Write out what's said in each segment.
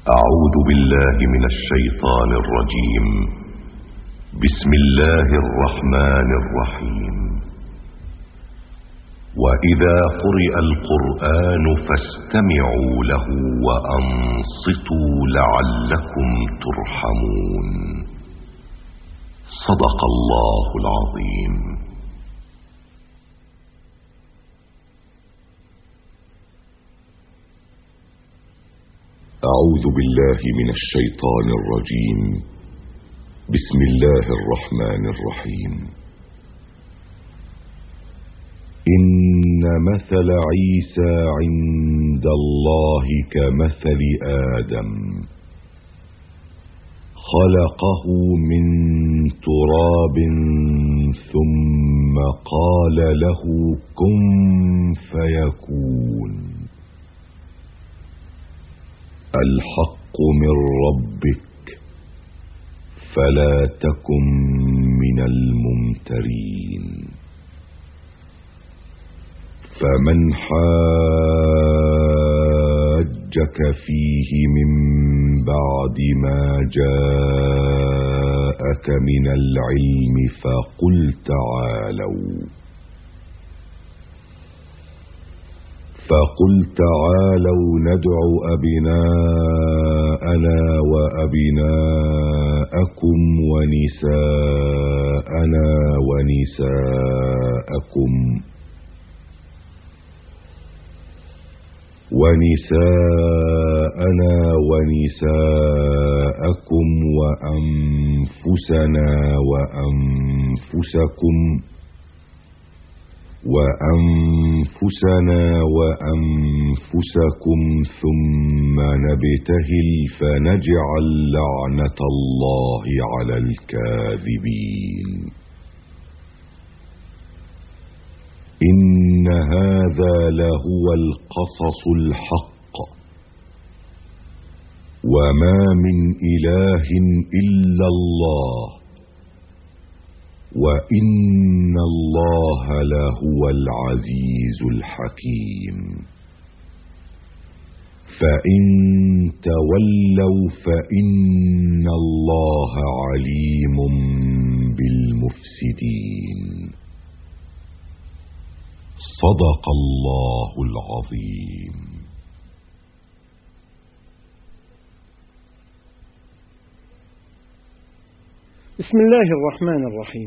أعوذ بالله من الشيطان الرجيم. بسم الله الرحمن الرحيم. وإذا قرئ القرآن فاستمعوا له وأنصتوا لعلكم ترحمون. صدق الله العظيم. أعوذ بالله من الشيطان الرجيم. بسم الله الرحمن الرحيم. إن مثل عيسى عند الله كمثل آدم، خلقه من تراب ثم قال له كن فيكون. الحق من ربك فلا تكن من الممترين. فمن حاجك فيه من بعد ما جاءك من العلم فقل تعالوا ندع أبناءنا وأبناءكم ونساءنا ونساءكم وأنفسنا وأنفسكم ثم نبتهل فنجعل لعنة الله على الكاذبين. إن هذا لهو القصص الحق، وما من إله إلا الله، وإن الله لهو العزيز الحكيم. فإن تولوا فإن الله عليم بالمفسدين. صدق الله العظيم. بسم الله الرحمن الرحيم.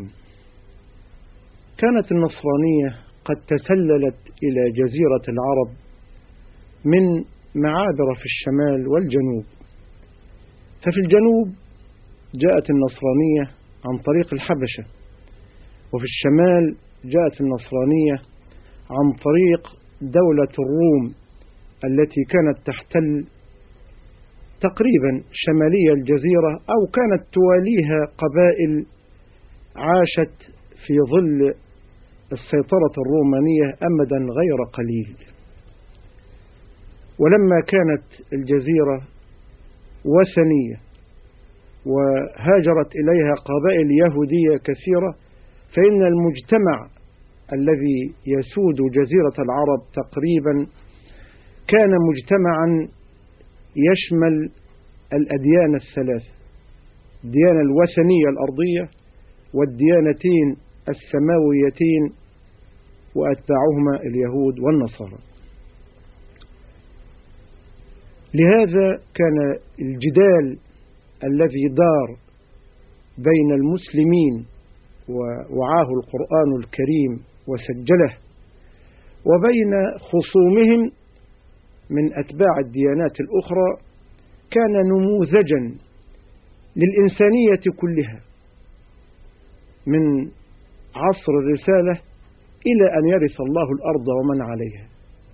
كانت النصرانية قد تسللت إلى جزيرة العرب من معابر في الشمال والجنوب. ففي الجنوب جاءت النصرانية عن طريق الحبشة، وفي الشمال جاءت النصرانية عن طريق دولة الروم التي كانت تحتل تقريبا شمالي الجزيرة، أو كانت تواليها قبائل عاشت في ظل السيطرة الرومانية أمدا غير قليل. ولما كانت الجزيرة وثنية وهاجرت إليها قبائل يهودية كثيرة، فإن المجتمع الذي يسود جزيرة العرب تقريبا كان مجتمعا يشمل الأديان الثلاث: الديانة الوثنية الأرضية، والديانتين السماويتين، وأتباعهما اليهود والنصارى. لهذا كان الجدال الذي دار بين المسلمين ووعاه القرآن الكريم وسجله، وبين خصومهم من أتباع الديانات الأخرى، كان نموذجا للإنسانية كلها من عصر الرسالة إلى أن يرث الله الأرض ومن عليها.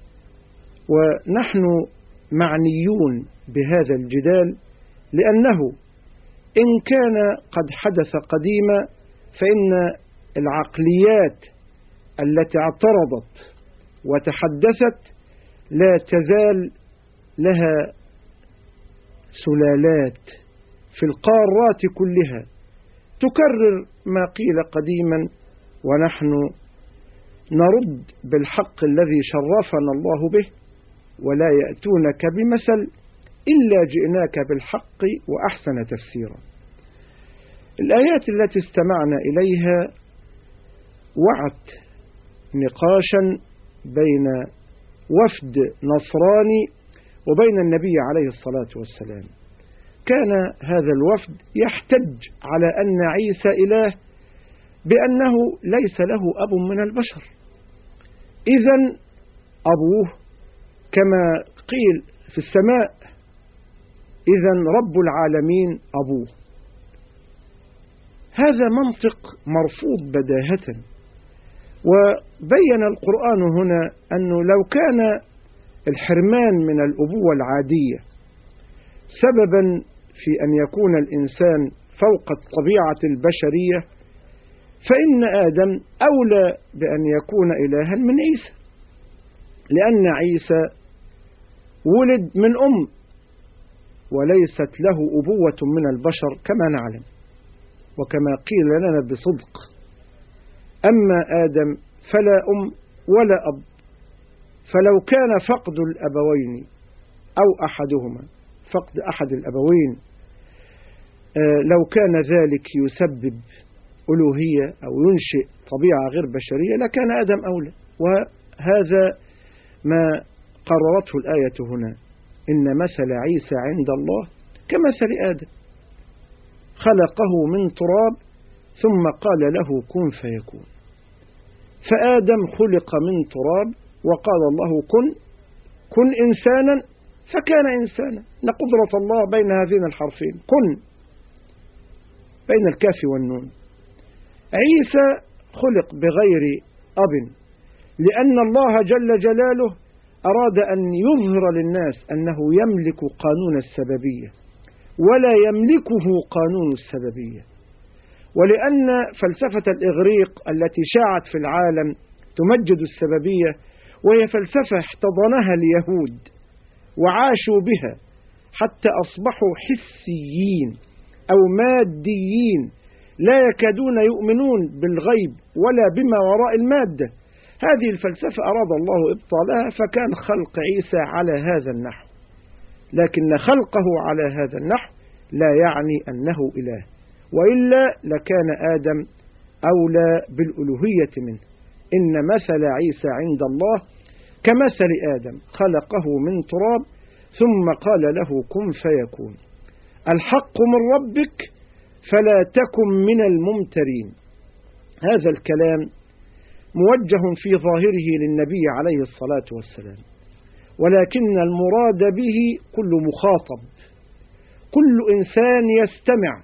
ونحن معنيون بهذا الجدال، لأنه إن كان قد حدث قديما، فإن العقليات التي اعترضت وتحدثت لا تزال لها سلالات في القارات كلها تكرر ما قيل قديما، ونحن نرد بالحق الذي شرفنا الله به، ولا يأتونك بمثل إلا جئناك بالحق وأحسن تفسيرا. الآيات التي استمعنا إليها وعت نقاشا بين وفد نصراني وبين النبي عليه الصلاة والسلام. كان هذا الوفد يحتج على أن عيسى إله بأنه ليس له أب من البشر، إذن أبوه كما قيل في السماء، إذن رب العالمين أبوه. هذا منطق مرفوض بداهة، وبين القرآن هنا أنه لو كان الحرمان من الأبوة العادية سببا في أن يكون الإنسان فوق الطبيعة البشرية فإن آدم أولى بأن يكون إلها من عيسى، لأن عيسى ولد من أم وليست له أبوة من البشر كما نعلم وكما قيل لنا بصدق. أما آدم فلا أم ولا أب، فلو كان فقد الأبوين أو أحدهما فقد أحد الأبوين لو كان ذلك يسبب ألوهية أو ينشئ طبيعة غير بشرية لكان آدم أولى. وهذا ما قررته الآية هنا، إن مثل عيسى عند الله كمثل آدم خلقه من تراب ثم قال له كن فيكون. فآدم خلق من تراب وقال الله كن إنسانا فكان إنسانا. لقدرة الله بين هذين الحرفين كن، بين الكاف والنون. عيسى خلق بغير أب لأن الله جل جلاله أراد أن يظهر للناس أنه يملك قانون السببية ولا يملكه قانون السببية، ولأن فلسفة الإغريق التي شاعت في العالم تمجد السببية، وهي فلسفة احتضنها اليهود وعاشوا بها حتى أصبحوا حسيين أو ماديين لا يكادون يؤمنون بالغيب ولا بما وراء المادة. هذه الفلسفة أراد الله إبطالها فكان خلق عيسى على هذا النحو، لكن خلقه على هذا النحو لا يعني أنه إله، وإلا لكان آدم أولى بالألوهية منه. إن مثل عيسى عند الله كمثل آدم خلقه من تراب ثم قال له كن فيكون. الحق من ربك فلا تكن من الممترين. هذا الكلام موجه في ظاهره للنبي عليه الصلاة والسلام، ولكن المراد به كل مخاطب، كل إنسان يستمع.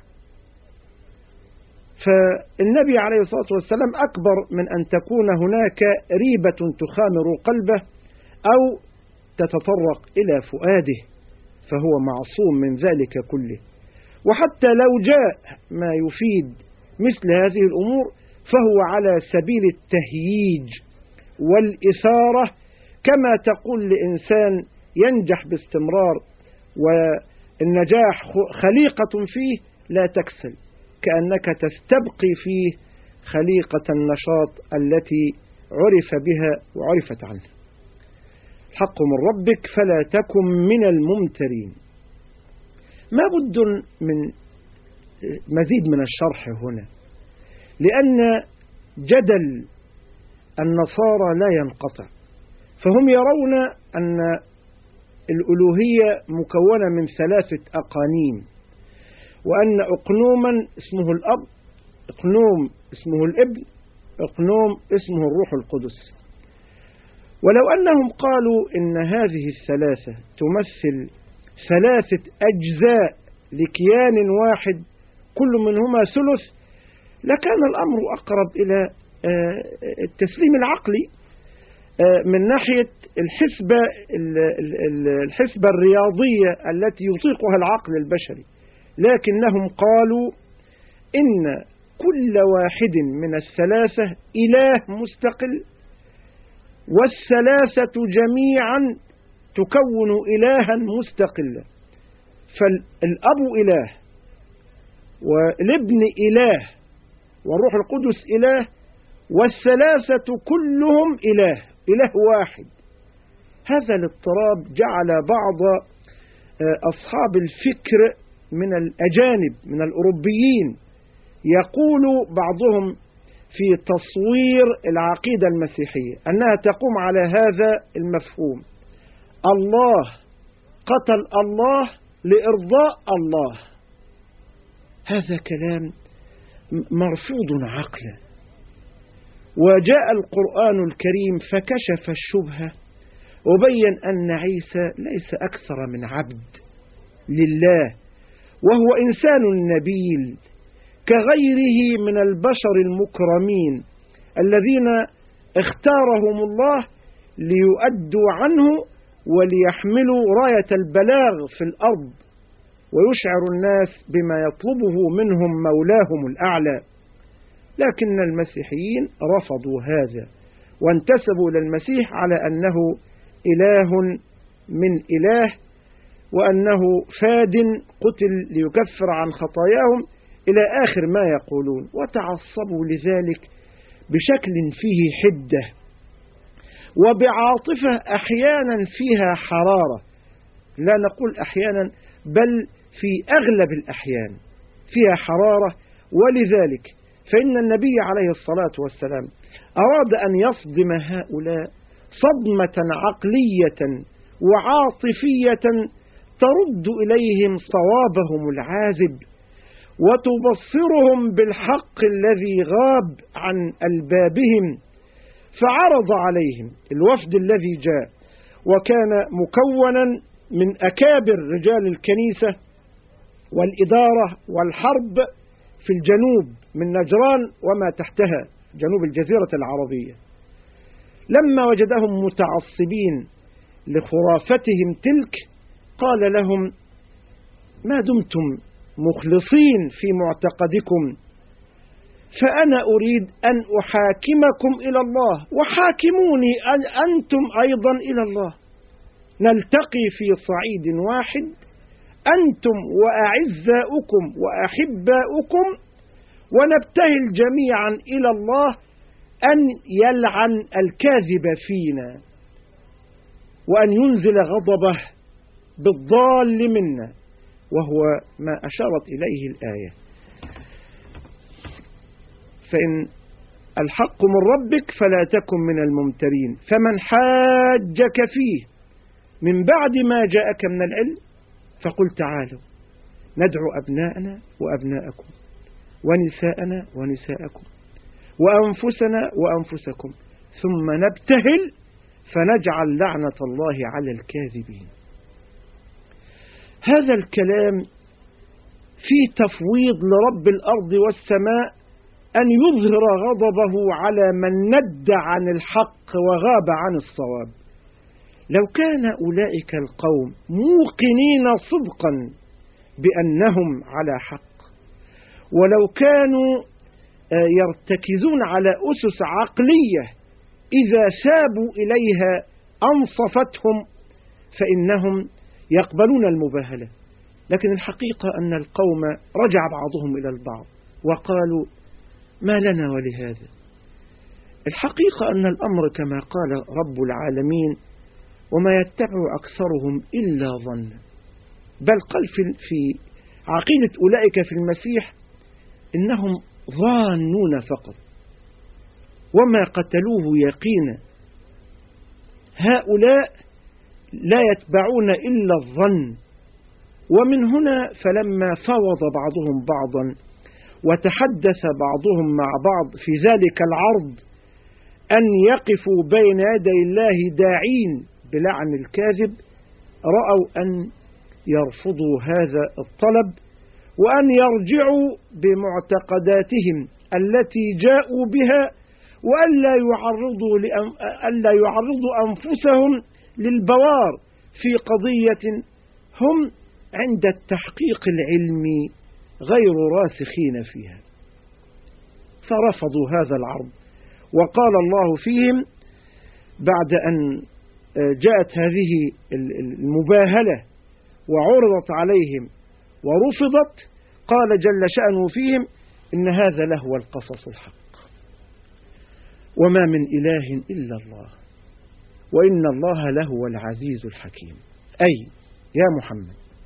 فالنبي عليه الصلاة والسلام أكبر من أن تكون هناك ريبة تخامر قلبه أو تتطرق إلى فؤاده، فهو معصوم من ذلك كله. وحتى لو جاء ما يفيد مثل هذه الأمور فهو على سبيل التهييج والإثارة، كما تقول لإنسان ينجح باستمرار والنجاح خليقة فيه لا تكسل، كأنك تستبقي فيه خليقة النشاط التي عرف بها وعرفت عنه. الحق من ربك فلا تكن من الممترين. ما بد من مزيد من الشرح هنا، لأن جدل النصارى لا ينقطع، فهم يرون أن الألوهية مكونة من 3 أقانيم، وأن أقنوما اسمه الأب، أقنوم اسمه الابن، أقنوم اسمه الروح القدس. ولو أنهم قالوا إن هذه ال3 تمثل 3 أجزاء لكيان واحد كل منهما ثلث لكان الأمر أقرب إلى التسليم العقلي من ناحية الحسبة الرياضية التي يطيقها العقل البشري. لكنهم قالوا إن كل واحد من ال3 إله مستقل، وال3 جميعا تكون إلها مستقلا. فالأب إله والابن إله والروح القدس إله، وال3 كلهم إله واحد. هذا الاضطراب جعل بعض أصحاب الفكر من الأجانب من الأوروبيين، يقول بعضهم في تصوير العقيدة المسيحية أنها تقوم على هذا المفهوم: الله قتل الله لإرضاء الله. هذا كلام مرفوض عقلا. وجاء القرآن الكريم فكشف الشبهة وبين أن عيسى ليس أكثر من عبد لله، وهو إنسان نبيل كغيره من البشر المكرمين الذين اختارهم الله ليؤدوا عنه وليحملوا راية البلاغ في الأرض ويشعر الناس بما يطلبه منهم مولاهم الأعلى. لكن المسيحيين رفضوا هذا وانتسبوا للمسيح على أنه إله من إله، وأنه فاد قتل ليكفر عن خطاياهم إلى آخر ما يقولون، وتعصبوا لذلك بشكل فيه حدة وبعاطفة أحيانا فيها حرارة، لا نقول أحيانا بل في أغلب الأحيان فيها حرارة. ولذلك فإن النبي عليه الصلاة والسلام أراد أن يصدم هؤلاء صدمة عقلية وعاطفية ترد إليهم صوابهم العازب وتبصرهم بالحق الذي غاب عن ألبابهم. فعرض عليهم الوفد الذي جاء، وكان مكونا من أكابر رجال الكنيسة والإدارة والحرب في الجنوب من نجران وما تحتها جنوب الجزيرة العربية. لما وجدهم متعصبين لخرافتهم تلك قال لهم: ما دمتم مخلصين في معتقدكم فأنا أريد أن أحاكمكم إلى الله، وحاكموني أنتم أيضا إلى الله، نلتقي في صعيد واحد أنتم وأعزاؤكم وأحباؤكم، ونبتهل جميعا إلى الله أن يلعن الكاذب فينا وأن ينزل غضبه بالضال منا، وهو ما أشارت إليه الآية: فإن الحق من ربك فلا تكن من الممترين، فمن حاجك فيه من بعد ما جاءك من العلم فقل تعالوا ندعو أبناءنا وأبناءكم ونساءنا ونساءكم وأنفسنا وأنفسكم ثم نبتهل فنجعل لعنة الله على الكاذبين. هذا الكلام فيه تفويض لرب الأرض والسماء أن يظهر غضبه على من ند عن الحق وغاب عن الصواب. لو كان أولئك القوم موقنين صدقا بأنهم على حق، ولو كانوا يرتكزون على أسس عقلية إذا سابوا إليها أنصفتهم فإنهم يقبلون المباهلة. لكن الحقيقة أن القوم رجع بعضهم إلى البعض وقالوا: ما لنا ولهذا. الحقيقة أن الأمر كما قال رب العالمين: وما يتبع أكثرهم إلا ظن. بل قال في عقيدة أولئك في المسيح إنهم ظانون فقط وما قتلوه يقينا. هؤلاء لا يتبعون إلا الظن. ومن هنا فلما فوض بعضهم بعضا وتحدث بعضهم مع بعض في ذلك العرض أن يقفوا بين يدي الله داعين بلعن الكاذب، رأوا أن يرفضوا هذا الطلب وأن يرجعوا بمعتقداتهم التي جاءوا بها، وألا يعرضوا أنفسهم للبوار في قضية هم عند التحقيق العلمي غير راسخين فيها. فرفضوا هذا العرض، وقال الله فيهم بعد أن جاءت هذه المباهلة وعرضت عليهم ورفضت، قال جل شأنه فيهم: إن هذا لهو القصص الحق وما من إله إلا الله وإن الله لهو العزيز الحكيم. أي يا محمد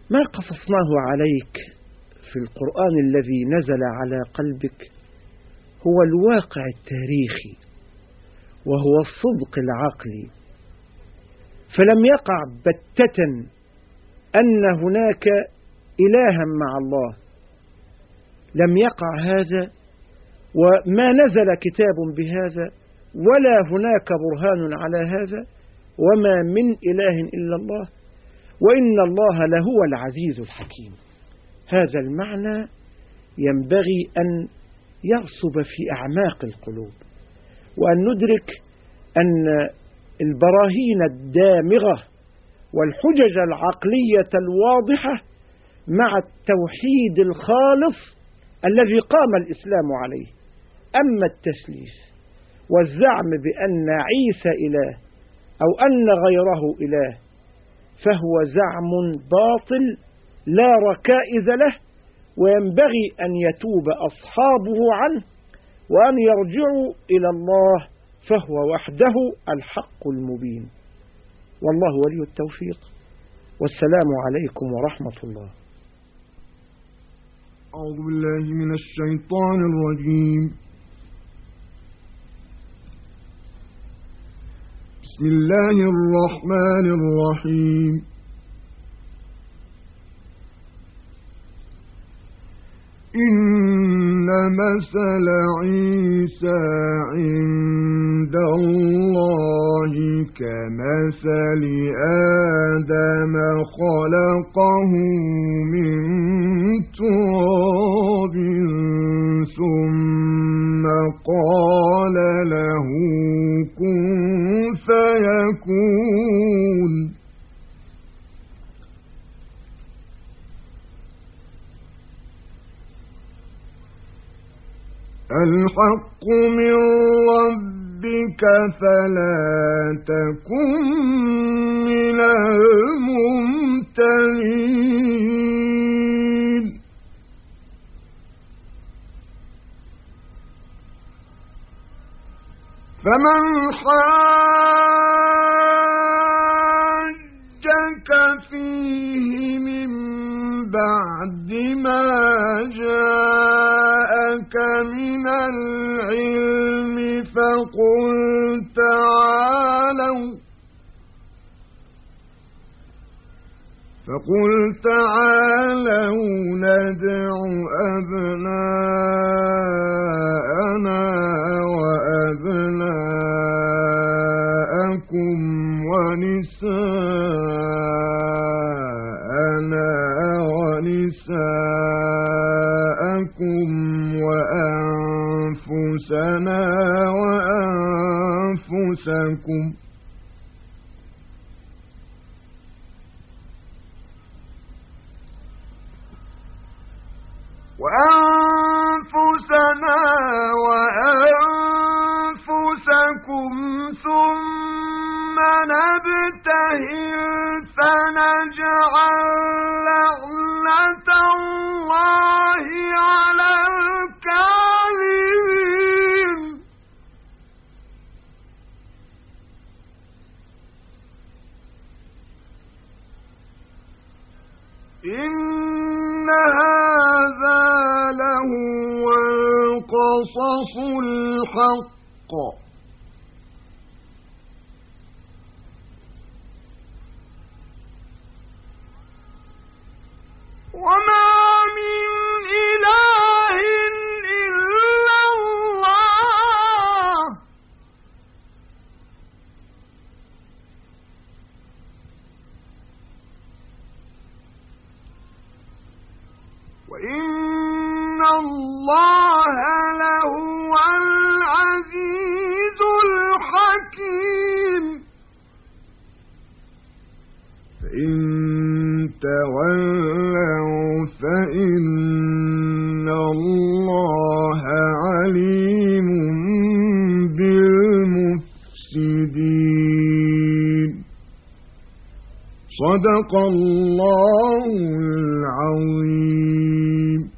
ما قصصناه عليك في القرآن الذي نزل على قلبك هو الواقع التاريخي، وهو الصدق العقلي، فلم يقع بتة أن هناك إلها مع الله، لم يقع هذا، وما نزل كتاب بهذا، ولا هناك برهان على هذا، وما من إله إلا الله، وإن الله لهو العزيز الحكيم. هذا المعنى ينبغي أن يرسب في أعماق القلوب، وأن ندرك أن البراهين الدامغة والحجج العقلية الواضحة مع التوحيد الخالص الذي قام الإسلام عليه. أما التسليس والزعم بأن عيسى إله أو أن غيره إله فهو زعم باطل لا ركائز له، وينبغي أن يتوب أصحابه عنه وأن يرجعوا إلى الله، فهو وحده الحق المبين. والله ولي التوفيق، والسلام عليكم ورحمة الله. أعوذ بالله من الشيطان الرجيم. بسم الله الرحمن الرحيم. إن مثل عيسى عند الله كمثل آدم خلقه من تراب ثم قال له كن فيكون. الحق من ربك فلا تكن من الممترين. فمن حاجك فيه من بعد ما جاءك من العلم فقل تعالوا ندع أبناءنا وأبناءكم ونساءنا ونساءكم وأنفسنا وأنفسكم ثم نبتهل فنجعل لعنة الله على الكاذبين. إن هذا لهو القصص الحق وما من إله إلا الله وإن الله لهو العزيز الحكيم. فإن تولوا فإن الله عليم بالمفسدين. صدق الله العظيم.